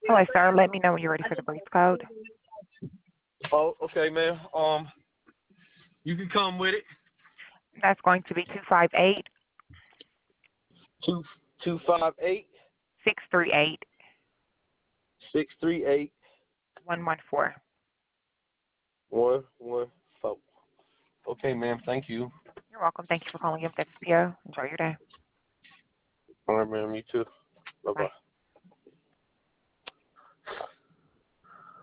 Hello, sir. Let me know when you're ready for the brief code. Oh, okay, man. You can come with it. That's going to be 258 258 638 638 114. 114. Okay, ma'am. Thank you. You're welcome. Thank you for calling FSPO. Enjoy your day. All right, ma'am. You too. Bye Bye. bye.